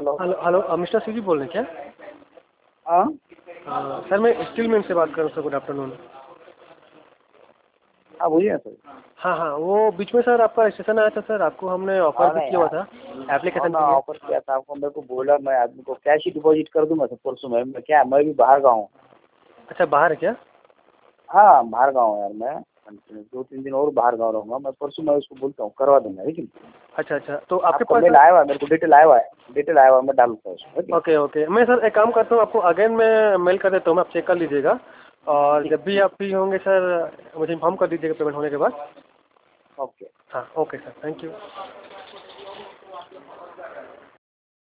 Hello hello hello mister Singh ji बोल रहे हैं हाँ क्या? सर मैं स्टील मैन से बात कर रहा हूँ सर। Good afternoon. हाँ बोलिए ना सर। हाँ हाँ, वो बीच में सर आपका रजिस्ट्रेशन आया था सर, आपको हमने ऑफर हाँ भी ना किया हुआ यार, था हाँ एप्लीकेशन ना के लिए। ऑफर किया था आपको, मेरे को बोला मैं आदमी को कैश ही डिपॉजिट कर दूंगा सर परसों में। मैं भी बाहर गाँव हूँ। अच्छा बाहर है क्या? हाँ बाहर गाँव हूँ यार मैं। 2-3 दिन और बाहर गाँव रहूँगा मैं। परसों मैं उसको बोलता हूँ करवा दूंगा, लेकिन अच्छा अच्छा, तो आपके आपका पास मेल सर। आया हुआ है, मेरे को डिटेल आया हुआ है, मैं डालूंगा उसको। ओके ओके ओके, मैं सर एक काम करता हूँ, आपको अगेन मैं मेल कर देता हूँ, आप चेक कर लीजिएगा। और ठीक जब भी आप फ्री होंगे सर मुझे इन्फॉर्म कर दीजिएगा पेमेंट होने के बाद। ओके। हाँ ओके सर, थैंक यू।